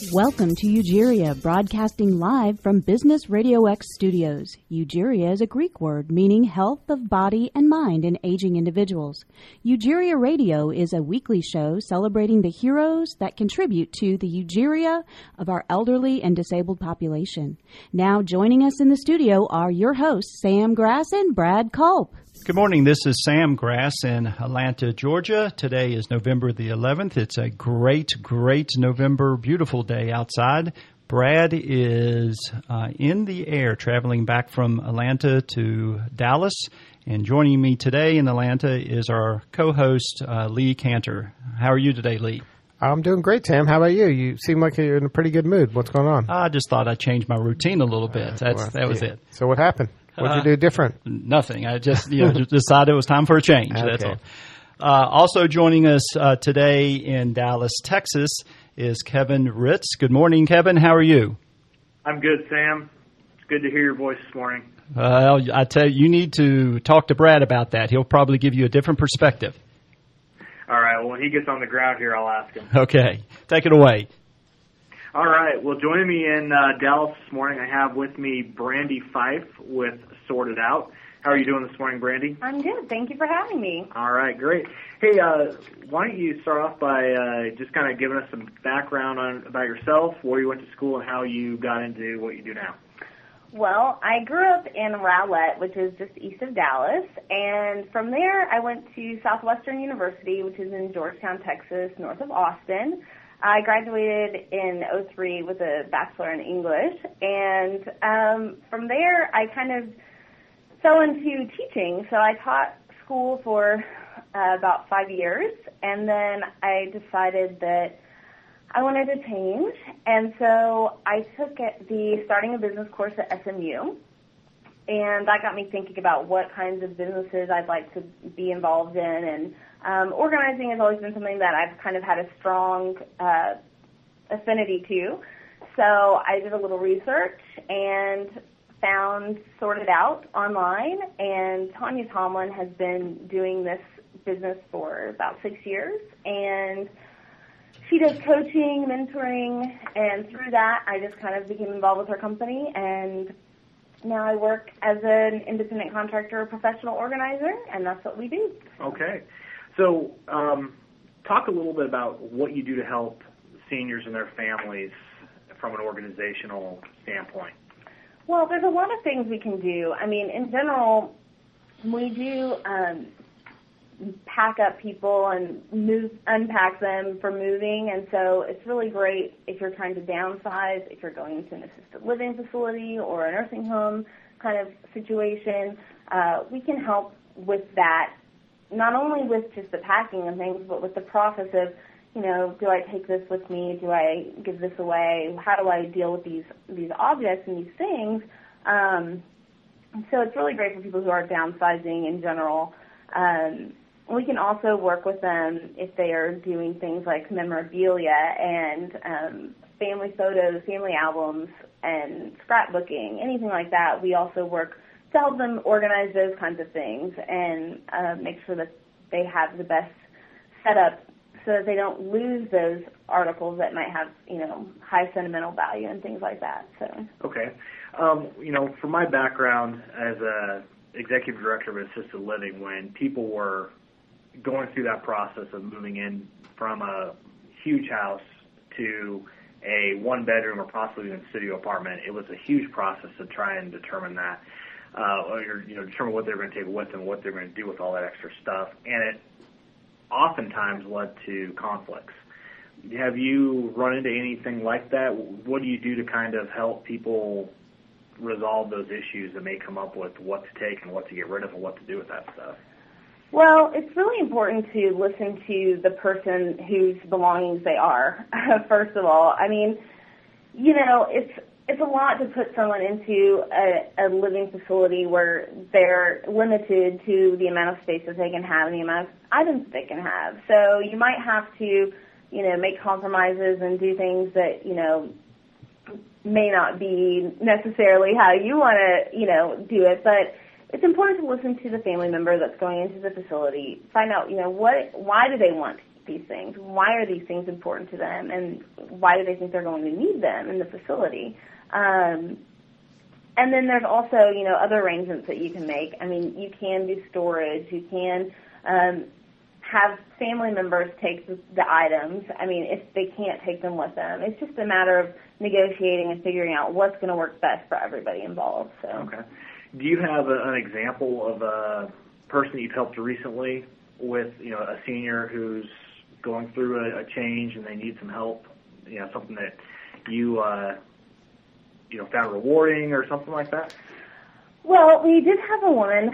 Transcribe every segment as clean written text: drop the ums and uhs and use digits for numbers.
Welcome to Eugeria, broadcasting live from Business Radio X studios. Eugeria is a Greek word meaning health of body and mind in aging individuals. Eugeria Radio is a weekly show celebrating the heroes that contribute to the eugeria of our elderly and disabled population. Now joining us in the studio are your hosts, Sam Grass and Brad Culp. Good morning. This is Sam Grass in Atlanta, Georgia. Today is November the 11th. It's a great November, beautiful day outside. Brad is in the air, traveling back from Atlanta to Dallas. And joining me today in Atlanta is our co-host, Lee Cantor. How are you today, Lee? I'm doing great, Sam. How about you? You seem like you're in a pretty good mood. What's going on? I just thought I'd change my routine a little bit. That was it. So what happened? What did you do different? Nothing. I just just decided it was time for a change. Okay. That's all. Also joining us today in Dallas, Texas, is Kevin Ritz. Good morning, Kevin. How are you? I'm good, Sam. It's good to hear your voice this morning. I tell you, you need to talk to Brad about that. He'll probably give you a different perspective. All right. Well, when he gets on the ground here, I'll ask him. Okay. Take it away. All right. Well, joining me in Dallas this morning, I have with me Brandy Fife with Sorted Out. How are you doing this morning, Brandy? I'm good. Thank you for having me. All right, great. Hey, why don't you start off by just kind of giving us some background about yourself, where you went to school, and how you got into what you do now? Well, I grew up in Rowlett, which is just east of Dallas, and from there I went to Southwestern University, which is in Georgetown, Texas, north of Austin. I graduated in 2003 with a Bachelor in English, and from there I kind of fell into teaching. So I taught school for about 5 years, and then I decided that I wanted to change, and so I took the Starting a Business course at SMU, and that got me thinking about what kinds of businesses I'd like to be involved in, and organizing has always been something that I've kind of had a strong affinity to. So I did a little research and found Sorted Out online, and Tanya Tomlin has been doing this business for about 6 years, and she does coaching, mentoring, and through that I just kind of became involved with her company, and now I work as an independent contractor, professional organizer, and that's what we do. Okay. So talk a little bit about what you do to help seniors and their families from an organizational standpoint. Well, there's a lot of things we can do. I mean, in general, we do pack up people and unpack them for moving, and so it's really great if you're trying to downsize, if you're going into an assisted living facility or a nursing home kind of situation. We can help with that, not only with just the packing and things, but with the process of, do I take this with me? Do I give this away? How do I deal with these objects and these things? So it's really great for people who are downsizing in general. We can also work with them if they are doing things like memorabilia and family photos, family albums, and scrapbooking, anything like that. We also work to help them organize those kinds of things and make sure that they have the best setup so that they don't lose those articles that might have, high sentimental value and things like that. So. Okay. From my background as a executive director of assisted living, when people were going through that process of moving in from a huge house to a one-bedroom or possibly even studio apartment, it was a huge process to try and determine that, determine what they're going to take with them, what they're going to do with all that extra stuff, and it oftentimes led to conflicts. Have you run into anything like that? What do you do to kind of help people resolve those issues that may come up with what to take and what to get rid of and what to do with that stuff? Well, it's really important to listen to the person whose belongings they are, first of all. I mean, it's a lot to put someone into a living facility where they're limited to the amount of space that they can have and the amount of items they can have. So you might have to, make compromises and do things that, may not be necessarily how you want to, do it, but it's important to listen to the family member that's going into the facility, find out, why do they want these things? Why are these things important to them, and why do they think they're going to need them in the facility? And then there's also, other arrangements that you can make. I mean, you can do storage. You can have family members take the items. I mean, if they can't take them with them. It's just a matter of negotiating and figuring out what's going to work best for everybody involved. So. Okay. Do you have an example of a person you've helped recently with, a senior who's going through a change and they need some help, something that you, found rewarding or something like that? Well, we did have a woman.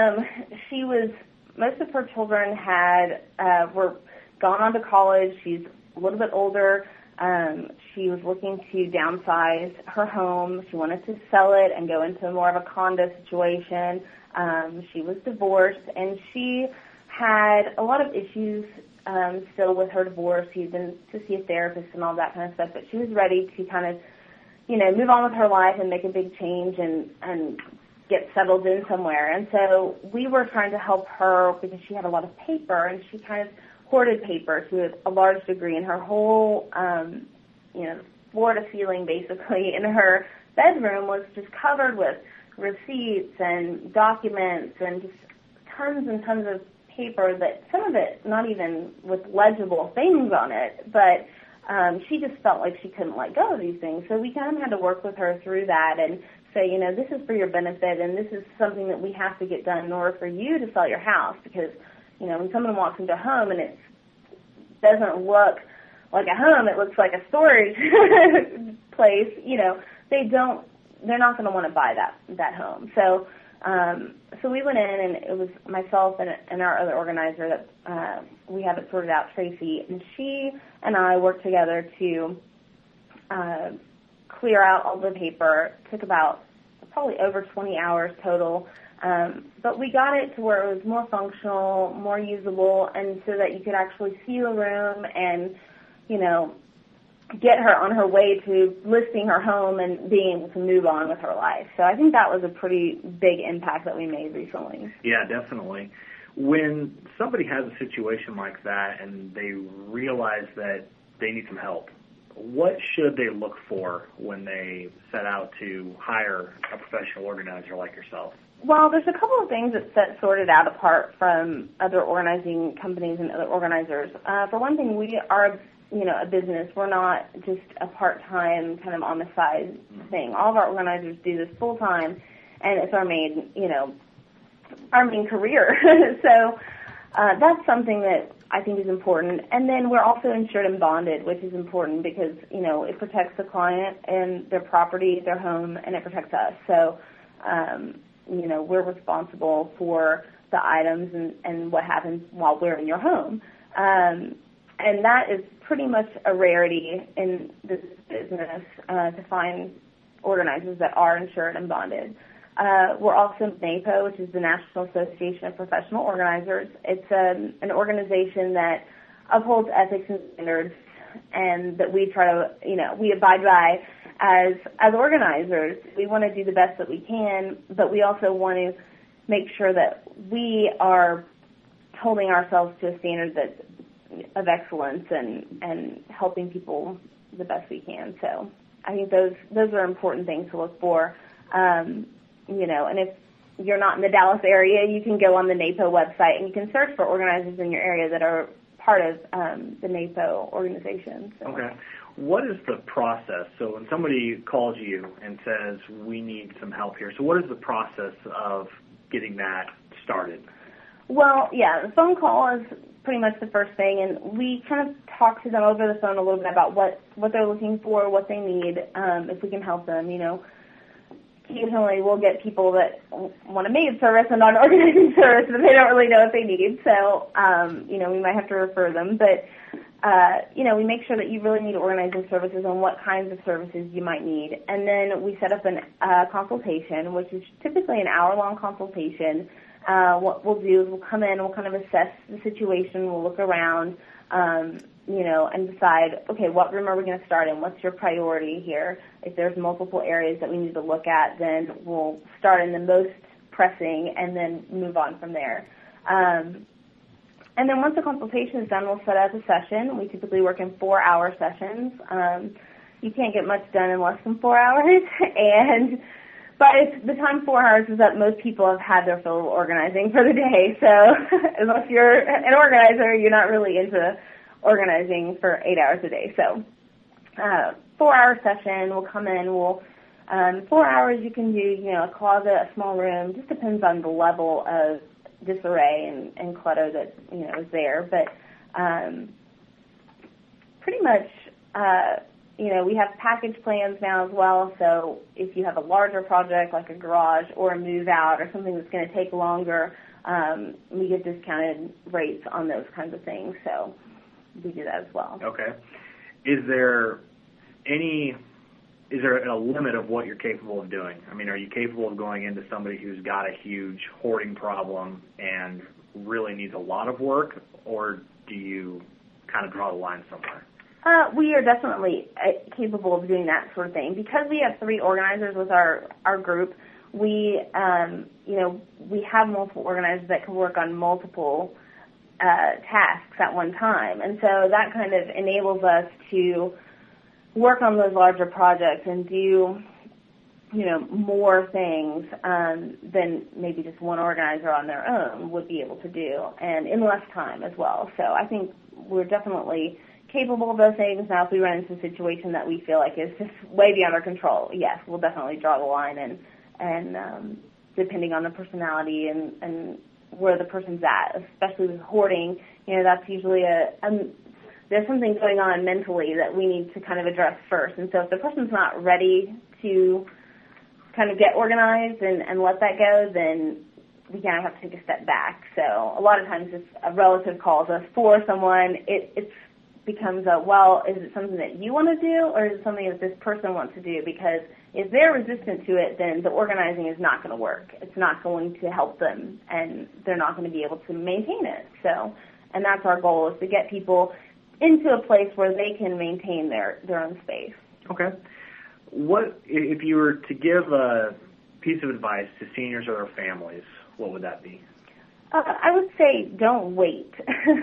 Most of her children were gone on to college. She's a little bit older. She was looking to downsize her home. She wanted to sell it and go into more of a condo situation. She was divorced, and she had a lot of issues still with her divorce. She'd been to see a therapist and all that kind of stuff, but she was ready to kind of, move on with her life and make a big change and get settled in somewhere. And so we were trying to help her because she had a lot of paper, and she kind of hoarded paper to a large degree, and her whole, floor to ceiling basically in her bedroom was just covered with receipts and documents and just tons and tons of paper that some of it not even with legible things on it, but she just felt like she couldn't let go of these things. So we kind of had to work with her through that and say, this is for your benefit, and this is something that we have to get done in order for you to sell your house, because, when someone walks into a home and it doesn't look like a home, it looks like a storage place, they're not going to want to buy that home. So we went in, and it was myself and our other organizer that we have it sorted out, Tracy, and she and I worked together to clear out all the paper. It took about probably over 20 hours total, but we got it to where it was more functional, more usable, and so that you could actually see the room and, get her on her way to listing her home and being able to move on with her life. So I think that was a pretty big impact that we made recently. Yeah, definitely. When somebody has a situation like that and they realize that they need some help, what should they look for when they set out to hire a professional organizer like yourself? Well, there's a couple of things that set Sorted Out apart from other organizing companies and other organizers. For one thing, we are a business. We're not just a part-time kind of on the side thing. All of our organizers do this full-time, and it's our main career. So that's something that I think is important. And then we're also insured and bonded, which is important because, it protects the client and their property, their home, and it protects us. So, we're responsible for the items and what happens while we're in your home. And that is pretty much a rarity in this business to find organizers that are insured and bonded. We're also NAPO, which is the National Association of Professional Organizers. It's an organization that upholds ethics and standards, and that we try to, we abide by as organizers. We want to do the best that we can, but we also want to make sure that we are holding ourselves to a standard that's of excellence and helping people the best we can. So I think those are important things to look for. And if you're not in the Dallas area, you can go on the NAPO website and you can search for organizers in your area that are part of the NAPO organization. So. Okay. What is the process? So when somebody calls you and says, we need some help here, so what is the process of getting that started? Well, yeah, the phone call is pretty much the first thing, and we kind of talk to them over the phone a little bit about what they're looking for, what they need, if we can help them. Occasionally we'll get people that want a maid service and not an organizing service, but they don't really know what they need, so, we might have to refer them. But, we make sure that you really need organizing services and what kinds of services you might need. And then we set up a consultation, which is typically an hour-long consultation. What we'll do is we'll come in and we'll kind of assess the situation. We'll look around, and decide, okay, what room are we going to start in? What's your priority here? If there's multiple areas that we need to look at, then we'll start in the most pressing and then move on from there. And And then once the consultation is done, we'll set up a session. We typically work in 4-hour sessions. You can't get much done in less than 4 hours. But the time 4 hours is up, most people have had their fill of organizing for the day. So unless you're an organizer, you're not really into organizing for 8 hours a day. So 4-hour session, we'll come in, 4 hours you can do, a closet, a small room, just depends on the level of disarray and clutter that, is there. But pretty much, we have package plans now as well. So if you have a larger project like a garage or a move out or something that's going to take longer, we get discounted rates on those kinds of things. So we do that as well. Okay. Is there a limit of what you're capable of doing? I mean, are you capable of going into somebody who's got a huge hoarding problem and really needs a lot of work, or do you kind of draw the line somewhere? We are definitely capable of doing that sort of thing. Because we have 3 organizers with our group, we have multiple organizers that can work on multiple tasks at one time. And so that kind of enables us to work on those larger projects and do, more things than maybe just one organizer on their own would be able to do, and in less time as well. So I think we're definitely capable of those things. Now, if we run into a situation that we feel like is just way beyond our control, yes, we'll definitely draw the line, and depending on the personality and where the person's at, especially with hoarding, that's usually there's something going on mentally that we need to kind of address first. And so if the person's not ready to kind of get organized and let that go, then we kind of have to take a step back. So a lot of times if a relative calls us for someone, it becomes is it something that you want to do, or is it something that this person wants to do? Because if they're resistant to it, then the organizing is not going to work. It's not going to help them, and they're not going to be able to maintain it. So, and that's our goal, is to get people into a place where they can maintain their own space. Okay. What, if you were to give a piece of advice to seniors or their families, what would that be? I would say don't wait.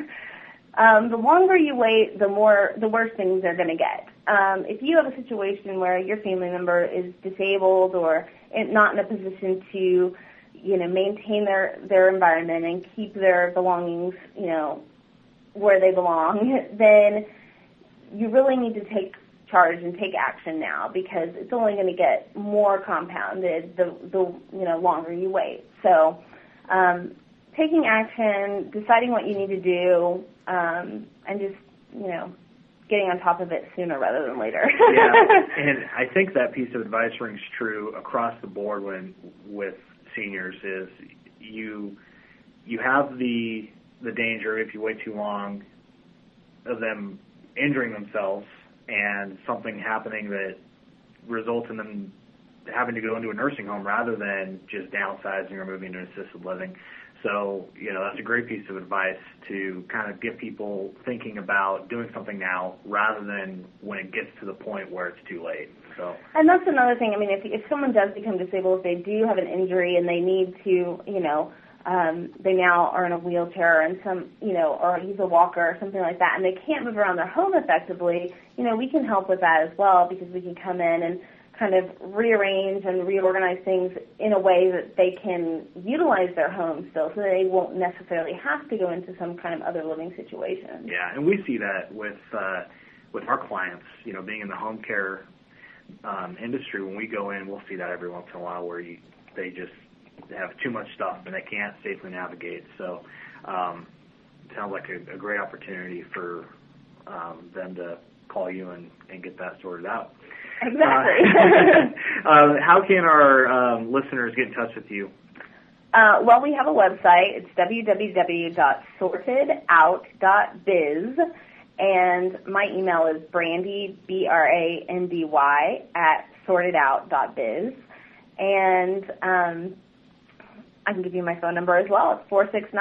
The longer you wait, the worse things are going to get. If you have a situation where your family member is disabled or not in a position to, maintain their environment and keep their belongings, where they belong, then you really need to take charge and take action now, because it's only going to get more compounded the longer you wait. So taking action, deciding what you need to do, and just, getting on top of it sooner rather than later. Yeah, and I think that piece of advice rings true across the board with seniors is you have the danger, if you wait too long, of them injuring themselves and something happening that results in them having to go into a nursing home rather than just downsizing or moving to assisted living. So, that's a great piece of advice to kind of get people thinking about doing something now rather than when it gets to the point where it's too late. So, and that's another thing. I mean, if someone does become disabled, if they do have an injury and they need to, they now are in a wheelchair and or use a walker or something like that, and they can't move around their home effectively, we can help with that as well, because we can come in and kind of rearrange and reorganize things in a way that they can utilize their home still, so that they won't necessarily have to go into some kind of other living situation. Yeah, and we see that with our clients, being in the home care industry. When we go in, we'll see that every once in a while where they just have too much stuff and they can't safely navigate. So it sounds like a great opportunity for them to call you and get that sorted out. Exactly. How can our listeners get in touch with you? Well, we have a website. It's www.sortedout.biz, and my email is Brandy, BRANDY, @sortedout.biz. And I can give you my phone number as well. It's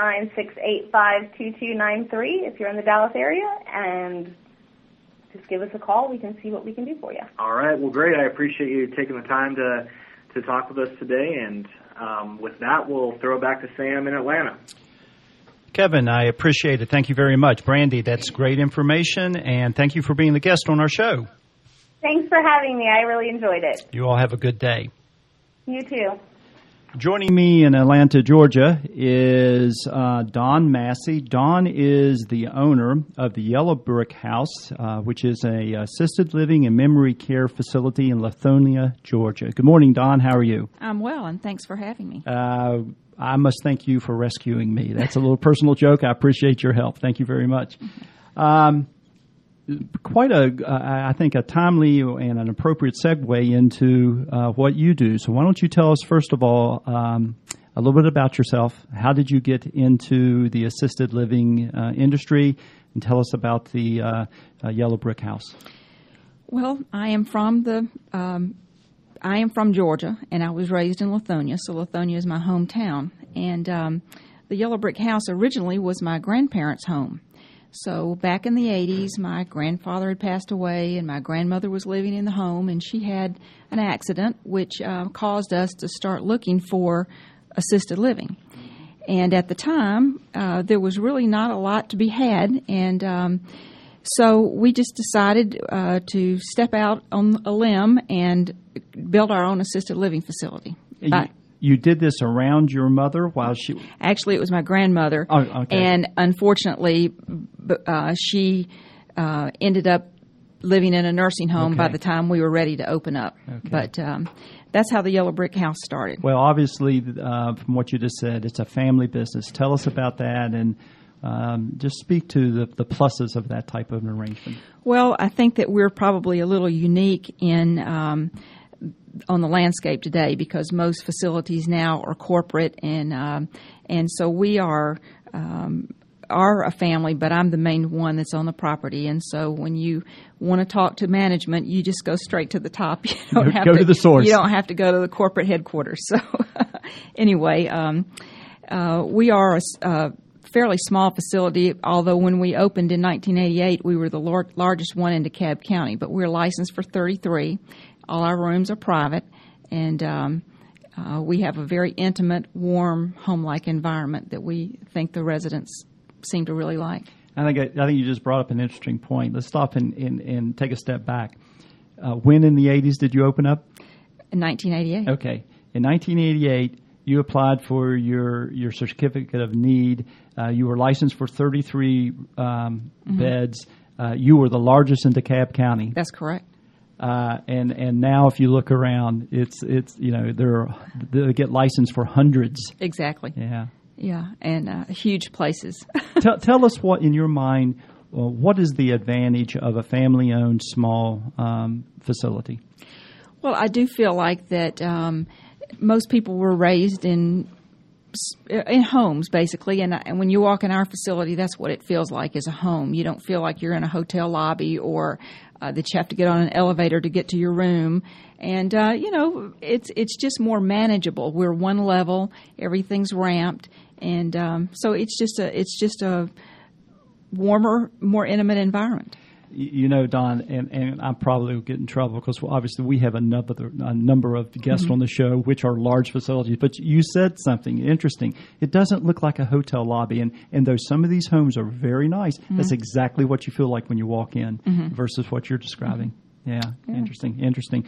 469-685-2293 if you're in the Dallas area, and just give us a call. We can see what we can do for you. All right. Well, great. I appreciate you taking the time to talk with us today. And with that, we'll throw it back to Sam in Atlanta. Kevin, I appreciate it. Thank you very much. Brandy, that's great information, and thank you for being the guest on our show. Thanks for having me. I really enjoyed it. You all have a good day. You too. Joining me in Atlanta, Georgia, is Don Massey. Don is the owner of the Yellow Brick House, which is a assisted living and memory care facility in Lithonia, Georgia. Good morning, Don. How are you? I'm well, and thanks for having me. I must thank you for rescuing me. That's a little personal joke. I appreciate your help. Thank you very much. Quite I think, a timely and an appropriate segue into what you do. So why don't you tell us, first of all, a little bit about yourself. How did you get into the assisted living industry? And tell us about the Yellow Brick House. Well, I am from Georgia, and I was raised in Lithonia, so Lithonia is my hometown. And the Yellow Brick House originally was my grandparents' home. So back in the 80s, my grandfather had passed away, and my grandmother was living in the home, and she had an accident which caused us to start looking for assisted living. And at the time, there was really not a lot to be had, and so we just decided to step out on a limb and build our own assisted living facility. You did this around your mother while she... Actually, it was my grandmother. Oh, okay. And unfortunately, she ended up living in a nursing home by the time we were ready to open up. Okay. But that's how the Yellow Brick House started. Well, obviously, from what you just said, it's a family business. Tell us about that, and just speak to the pluses of that type of an arrangement. Well, I think that we're probably a little unique in on the landscape today, because most facilities now are corporate, and so we are a family, but I'm the main one that's on the property. And so when you want to talk to management, you just go straight to the top. You don't have go to the source. You don't have to go to the corporate headquarters. So anyway, we are a fairly small facility, although when we opened in 1988, we were the largest one in DeKalb County, but we're licensed for 33. All our rooms are private, and we have a very intimate, warm, home-like environment that we think the residents seem to really like. I think you just brought up an interesting point. Let's stop and take a step back. When in the 80s did you open up? In 1988. Okay. In 1988, you applied for your certificate of need. You were licensed for 33 beds. You were the largest in DeKalb County. That's correct. And now, if you look around, it's they get licensed for hundreds. Exactly. Yeah, and huge places. Tell us what, in your mind, what is the advantage of a family-owned small facility? Well, I do feel like that most people were raised in homes, basically, and when you walk in our facility, that's what it feels like, is a home. You don't feel like you're in a hotel lobby, or that you have to get on an elevator to get to your room. And it's just more manageable. We're one level, everything's ramped, and so it's just a warmer, more intimate environment. You know, Don, and I probably will get in trouble because obviously we have a number of guests on the show which are large facilities. But you said something interesting. It doesn't look like a hotel lobby, and though some of these homes are very nice, that's exactly what you feel like when you walk in versus what you're describing. Yeah. Interesting.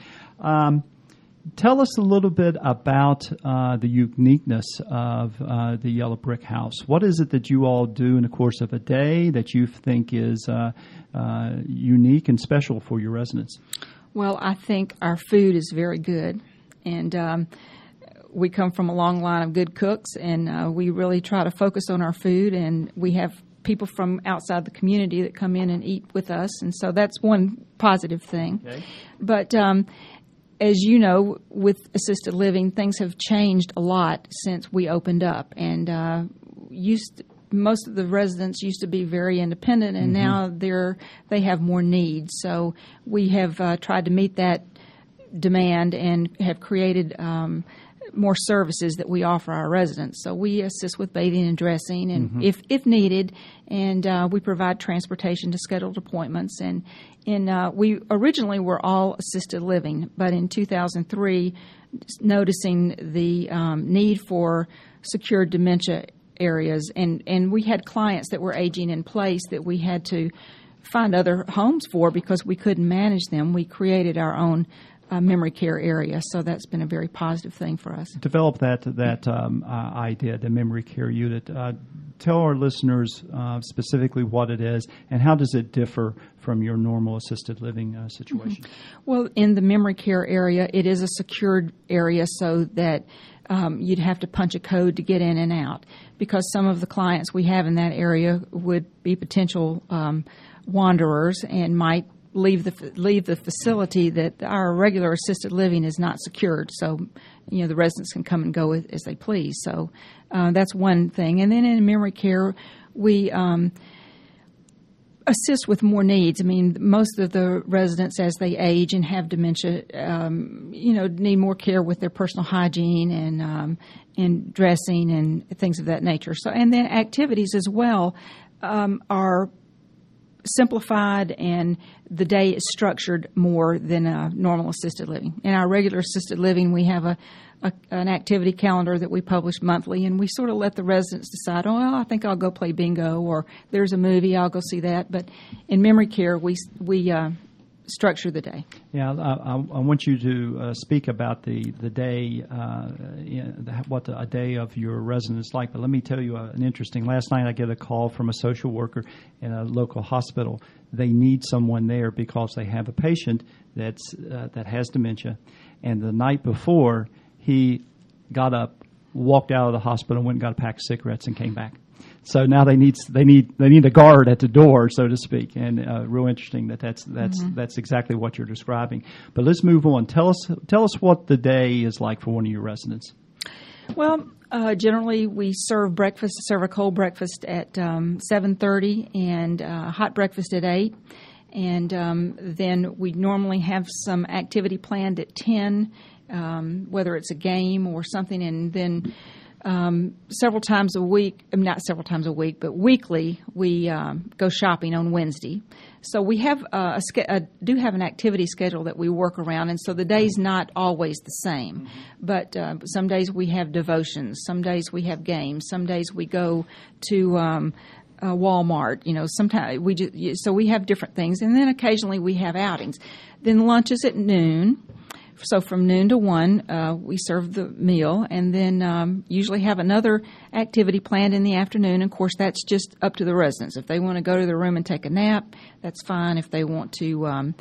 Tell us a little bit about the uniqueness of the Yellow Brick House. What is it that you all do in the course of a day that you think is unique and special for your residents? Well, I think our food is very good, and we come from a long line of good cooks, and we really try to focus on our food, and we have people from outside the community that come in and eat with us, and so that's one positive thing. Okay. But as you know, with assisted living, things have changed a lot since we opened up, and most of the residents used to be very independent, and now they have more needs. So we have tried to meet that demand and have created more services that we offer our residents. So we assist with bathing and dressing, and if needed, and we provide transportation to scheduled appointments. And we originally were all assisted living, but in 2003, noticing the need for secured dementia areas, and we had clients that were aging in place that we had to find other homes for because we couldn't manage them. We created our own memory care area, so that's been a very positive thing for us. Develop that idea, the memory care unit. Tell our listeners specifically what it is and how does it differ from your normal assisted living situation. Well, in the memory care area, it is a secured area so that you'd have to punch a code to get in and out, because some of the clients we have in that area would be potential wanderers and might leave the facility. That our regular assisted living is not secured, so the residents can come and go as they please. So that's one thing. And then in memory care, we assist with more needs. I mean, most of the residents, as they age and have dementia, need more care with their personal hygiene and dressing and things of that nature. So, and then activities as well are simplified, and the day is structured more than a normal assisted living. In our regular assisted living, we have an activity calendar that we publish monthly, and we sort of let the residents decide, I think I'll go play bingo, or there's a movie, I'll go see that. But in memory care, we structure the day. Yeah, I want you to speak about the day, what a day of your resident is like. But let me tell you an interesting. Last night I get a call from a social worker in a local hospital. They need someone there because they have a patient that has dementia, and the night before he got up, walked out of the hospital, and went and got a pack of cigarettes and came back. So now they need a guard at the door, so to speak, and real interesting that's exactly what you're describing. But let's move on. Tell us what the day is like for one of your residents. Well, generally we serve a cold breakfast at 7:30 and hot breakfast at 8, and then we normally have some activity planned at 10, whether it's a game or something, and then. Several times a week, not several times a week, but weekly, we go shopping on Wednesday. So we have do have an activity schedule that we work around, and so the day's not always the same. But some days we have devotions, some days we have games, some days we go to Walmart. Sometimes so we have different things, and then occasionally we have outings. Then lunch is at noon. So from noon to 1, we serve the meal, and then usually have another activity planned in the afternoon. Of course, that's just up to the residents. If they want to go to their room and take a nap, that's fine. If they want to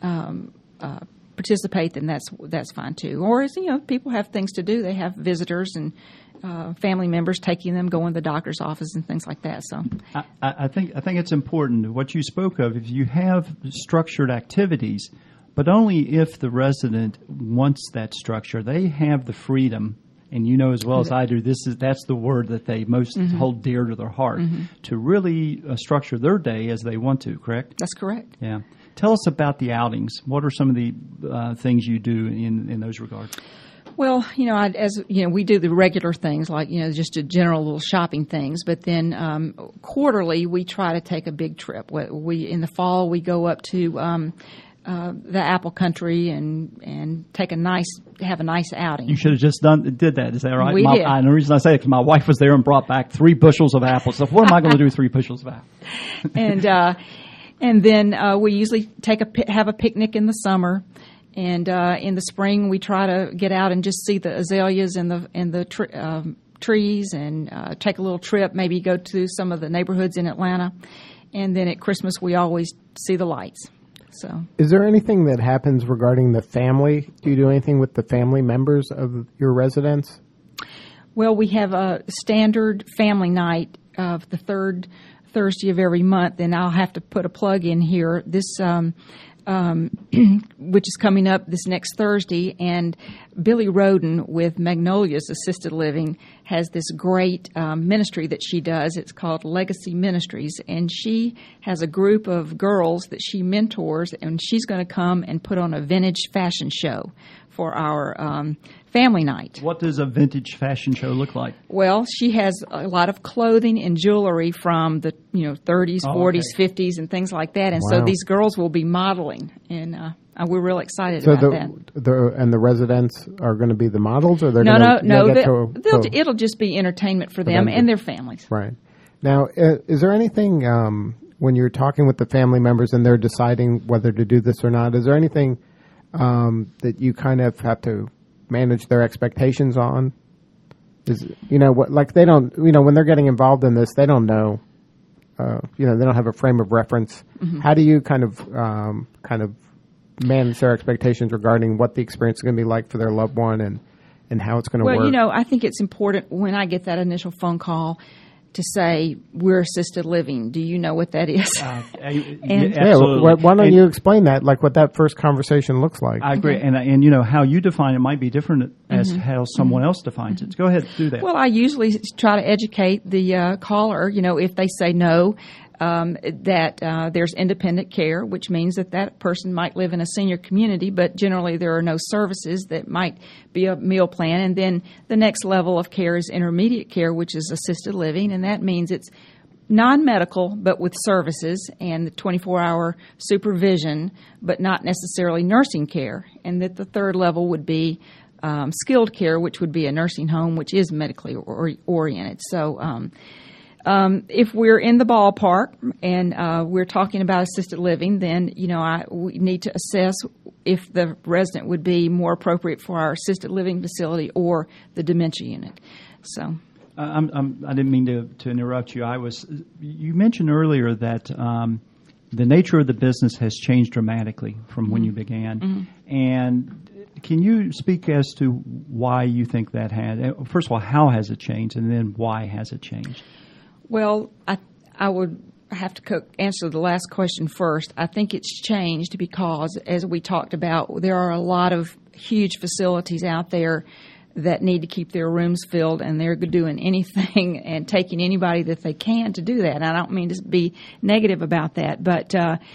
participate, then that's fine too. Or as people have things to do, they have visitors and family members taking them, going to the doctor's office and things like that. So I think it's important what you spoke of. If you have structured activities. But only if the resident wants that structure. They have the freedom, and as well as I do, that's the word that they most hold dear to their heart, to really structure their day as they want to, correct? That's correct. Yeah. Tell us about the outings. What are some of the things you do in those regards? Well, we do the regular things like, just a general little shopping things. But then quarterly, we try to take a big trip. In the fall, we go up to the Apple Country and have a nice outing. You should have just did that. Is that right? We did. And the reason I say it because my wife was there and brought back 3 bushels of apples. So what am I going to do with 3 bushels of apples? And then we usually have a picnic in the summer, and in the spring we try to get out and just see the azaleas and the trees, and take a little trip. Maybe go to some of the neighborhoods in Atlanta, and then at Christmas we always see the lights. So, is there anything that happens regarding the family? Do you do anything with the family members of your residents? Well, we have a standard family night of the third Thursday of every month, and I'll have to put a plug in here. This, which is coming up this next Thursday, and Billy Roden with Magnolia's Assisted Living has this great ministry that she does. It's called Legacy Ministries, and she has a group of girls that she mentors, and she's going to come and put on a vintage fashion show for our family night. What does a vintage fashion show look like? Well, she has a lot of clothing and jewelry from the 30s, 40s, 50s, and things like that. And so these girls will be modeling, and we're real excited about that. And the residents are going to be the models, or they're it'll just be entertainment for them and their families. Right. Now, is there anything when you're talking with the family members and they're deciding whether to do this or not? Is there anything that you kind of have to manage their expectations on? They don't, when they're getting involved in this, they don't know, they don't have a frame of reference. Mm-hmm. How do you kind of manage their expectations regarding what the experience is going to be like for their loved one and how it's going to work? Well, I think it's important when I get that initial phone call to say, we're assisted living. Do you know what that is? Absolutely. Why don't you explain that, like what that first conversation looks like? I agree. And how you define it might be different as how someone else defines it. Go ahead, do that. Well, I usually try to educate the caller, if they say no, that there's independent care, which means that person might live in a senior community, but generally there are no services. That might be a meal plan. And then the next level of care is intermediate care, which is assisted living, and that means it's non-medical but with services and 24-hour supervision, but not necessarily nursing care. And that the third level would be skilled care, which would be a nursing home, which is medically oriented. So if we're in the ballpark and we're talking about assisted living, then we need to assess if the resident would be more appropriate for our assisted living facility or the dementia unit. So, I didn't mean to interrupt you. You mentioned earlier that the nature of the business has changed dramatically from when you began, and can you speak as to why you think that had? First of all, how has it changed, and then why has it changed? Well, I would have to answer the last question first. I think it's changed because, as we talked about, there are a lot of huge facilities out there that need to keep their rooms filled, and they're doing anything and taking anybody that they can to do that. And I don't mean to be negative about that, but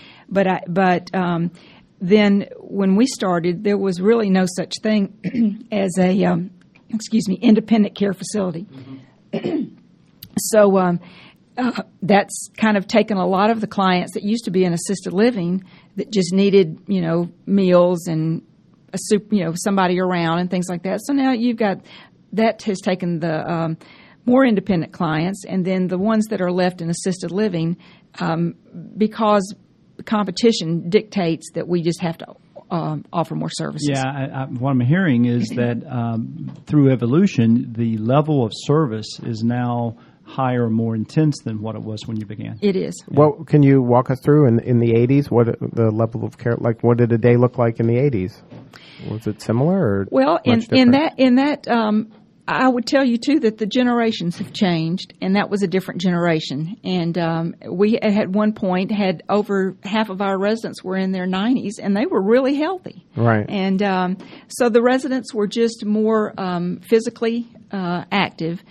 then when we started, there was really no such thing as a independent care facility. Mm-hmm. So that's kind of taken a lot of the clients that used to be in assisted living that just needed, meals and a soup, somebody around and things like that. So now that has taken the more independent clients, and then the ones that are left in assisted living, because competition dictates that we just have to offer more services. Yeah, what I'm hearing is that through evolution, the level of service is now higher, more intense than what it was when you began. It is. Yeah. Well, can you walk us through in the 80s what the level of care, like what did a day look like in the 80s? Was it similar or well, in that I would tell you too that the generations have changed, and that was a different generation. And we at one point had over half of our residents were in their 90s, and they were really healthy. Right. And so the residents were just more physically active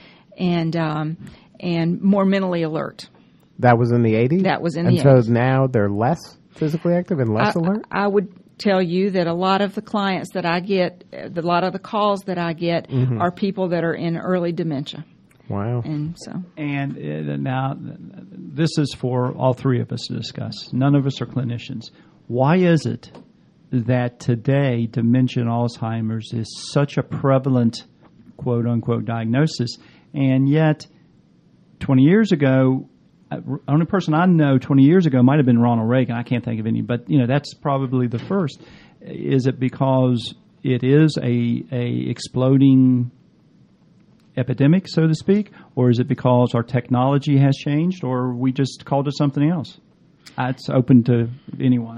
and more mentally alert. That was in the 80s? That was in the 80s. And so now they're less physically active and less alert? I would tell you that a lot of the clients that I get, a lot of the calls that I get are people that are in early dementia. Wow. And so. And now this is for all three of us to discuss. None of us are clinicians. Why is it that today dementia and Alzheimer's is such a prevalent quote-unquote diagnosis, and yet 20 years ago, the only person I know 20 years ago might have been Ronald Reagan. I can't think of any, but that's probably the first. Is it because it is a exploding epidemic, so to speak, or is it because our technology has changed, or we just called it something else? It's open to anyone.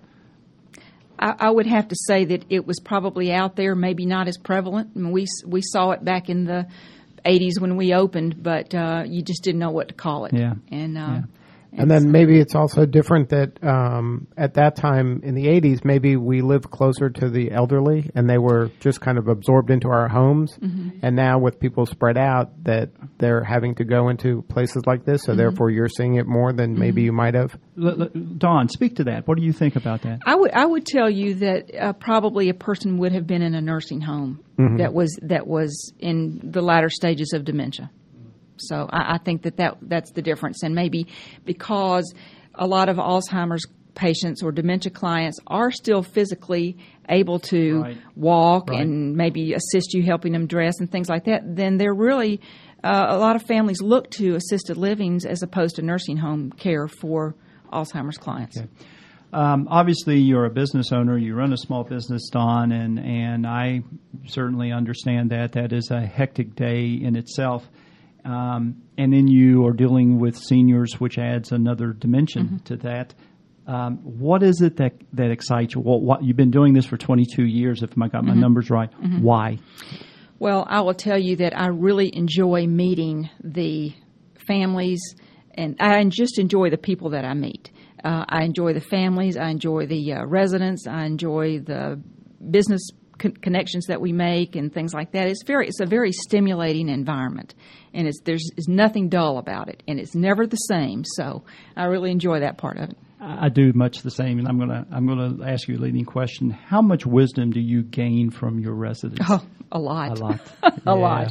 I would have to say that it was probably out there, maybe not as prevalent. I mean, we saw it back in the 80s when we opened, but you just didn't know what to call it. Yeah. And And then maybe it's also different that at that time in the 80s, maybe we lived closer to the elderly and they were just kind of absorbed into our homes. And now with people spread out, that they're having to go into places like this, so therefore you're seeing it more than maybe you might have. Dawn, speak to that. What do you think about that? I would tell you that probably a person would have been in a nursing home that was in the latter stages of dementia. So I think that's the difference. And maybe because a lot of Alzheimer's patients or dementia clients are still physically able to walk and maybe assist you helping them dress and things like that, then they're really a lot of families look to assisted livings as opposed to nursing home care for Alzheimer's clients. Okay. Obviously, you're a business owner. You run a small business, Dawn, and I certainly understand that. That is a hectic day in itself. And then you are dealing with seniors, which adds another dimension to that. What is it that excites you? What you've been doing this for 22 years, if I got my numbers right. Why? Well, I will tell you that I really enjoy meeting the families, and I just enjoy the people that I meet. I enjoy the families. I enjoy the residents. I enjoy the business connections that we make and things like that. It's a very stimulating environment, and there's nothing dull about it, and it's never the same. So I really enjoy that part of it. I do much the same, and I'm gonna ask you a leading question. How much wisdom do you gain from your residents? Oh, a lot. A lot. A lot.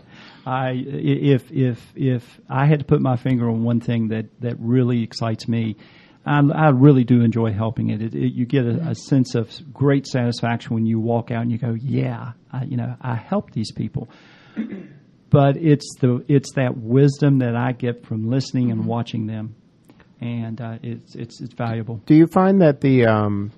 If I had to put my finger on one thing that really excites me, I really do enjoy helping it. You get a sense of great satisfaction when you walk out and you go, yeah, I helped these people. But it's that wisdom that I get from listening and watching them, and it's valuable. Do you find that the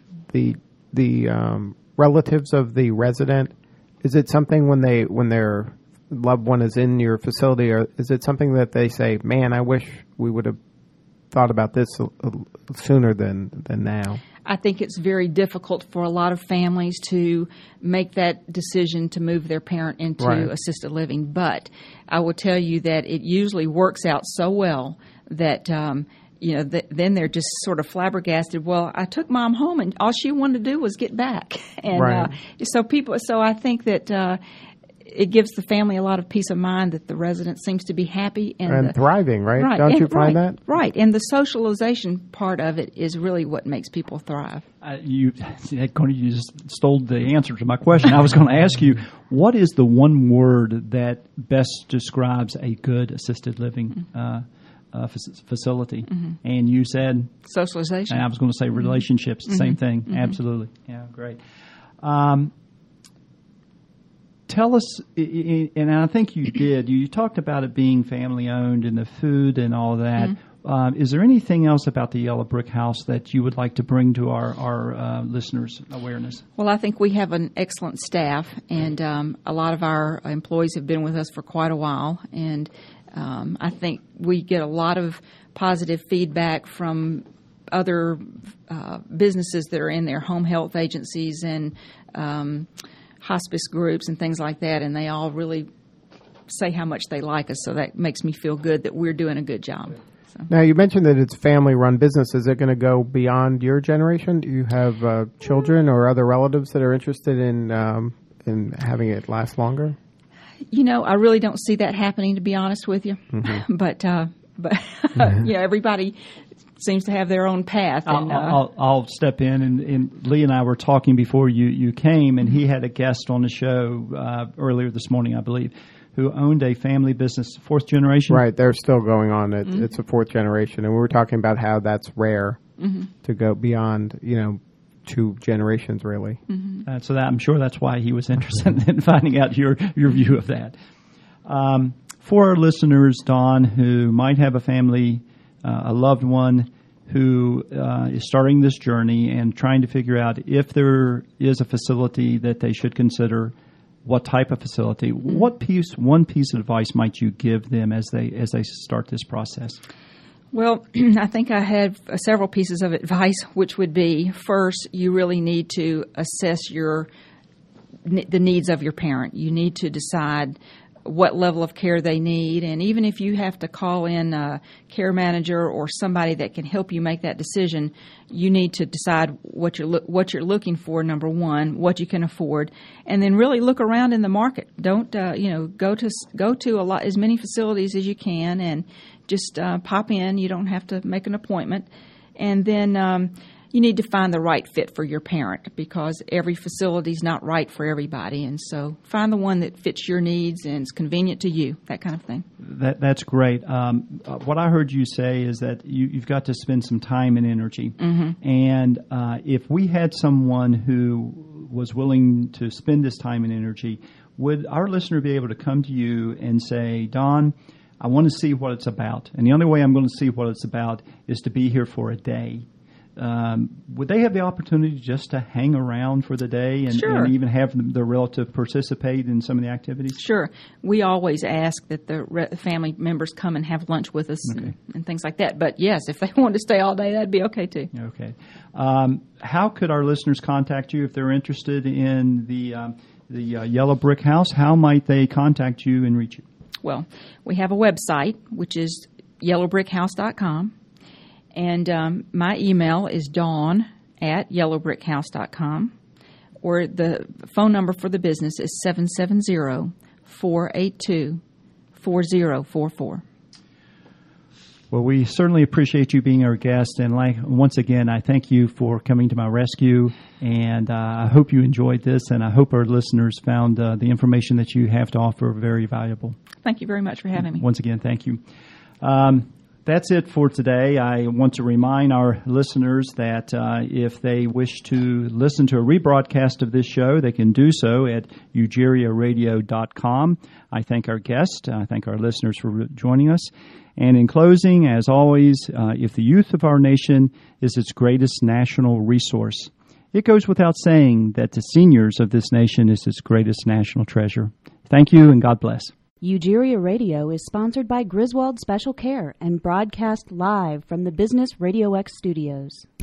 relatives of the resident, is it something when their loved one is in your facility, or is it something that they say, man, I wish we would have thought about this sooner than now? I think it's very difficult for a lot of families to make that decision to move their parent into assisted living. But I will tell you that it usually works out so well that then they're just sort of flabbergasted. Well, I took Mom home, and all she wanted to do was get back. And so I think that it gives the family a lot of peace of mind that the resident seems to be happy and thriving, right? Don't you find that? Right, and the socialization part of it is really what makes people thrive. You just stole the answer to my question. I was going to ask you, what is the one word that best describes a good assisted living facility? And you said socialization. And I was going to say relationships. Same thing. Absolutely. Yeah, great. Tell us, and I think you did, you talked about it being family-owned and the food and all that. Is there anything else about the Yellow Brick House that you would like to bring to our listeners' awareness? Well, I think we have an excellent staff, and a lot of our employees have been with us for quite a while, and I think we get a lot of positive feedback from other businesses that are in there, home health agencies and hospice groups and things like that, and they all really say how much they like us, so that makes me feel good that we're doing a good job. So. Now, you mentioned that it's family-run business. Is it going to go beyond your generation? Do you have children or other relatives that are interested in having it last longer? I really don't see that happening, to be honest with you. But everybody seems to have their own path. And, I'll step in, and Lee and I were talking before you came, and he had a guest on the show earlier this morning, I believe, who owned a family business, fourth generation. Right, they're still going on. It's a fourth generation, and we were talking about how that's rare to go beyond, 2 generations, really. So I'm sure that's why he was interested in finding out your view of that. For our listeners, Dawn, who might have a family, a loved one who is starting this journey and trying to figure out if there is a facility that they should consider, what type of facility, one piece of advice might you give them as they start this process? Well, I think I have several pieces of advice, which would be, first, you really need to assess the needs of your parent. You need to decide what level of care they need. And even if you have to call in a care manager or somebody that can help you make that decision, you need to decide what you're looking for, number one, what you can afford, and then really look around in the market. Don't go to as many facilities as you can, and just pop in. You don't have to make an appointment. And then you need to find the right fit for your parent, because every facility is not right for everybody. And so find the one that fits your needs and is convenient to you, that kind of thing. That's great. What I heard you say is that you've got to spend some time and energy. Mm-hmm. And if we had someone who was willing to spend this time and energy, would our listener be able to come to you and say, Don, I want to see what it's about, and the only way I'm going to see what it's about is to be here for a day? Would they have the opportunity just to hang around for the day and, Sure. and even have their relative participate in some of the activities? Sure. We always ask that the family members come and have lunch with us and things like that. But, yes, if they wanted to stay all day, that'd be okay, too. Okay. How could our listeners contact you if they're interested in the Yellow Brick House? How might they contact you and reach you? Well, we have a website, which is yellowbrickhouse.com. And my email is dawn@yellowbrickhouse.com, or the phone number for the business is 770-482-4044. Well, we certainly appreciate you being our guest, and once again, I thank you for coming to my rescue, and I hope you enjoyed this, and I hope our listeners found the information that you have to offer very valuable. Thank you very much for having me. Once again, thank you. That's it for today. I want to remind our listeners that if they wish to listen to a rebroadcast of this show, they can do so at eugeriaradio.com. I thank our guest. I thank our listeners for joining us. And in closing, as always, if the youth of our nation is its greatest national resource, it goes without saying that the seniors of this nation is its greatest national treasure. Thank you, and God bless. Ugeria Radio is sponsored by Griswold Special Care and broadcast live from the Business Radio X studios.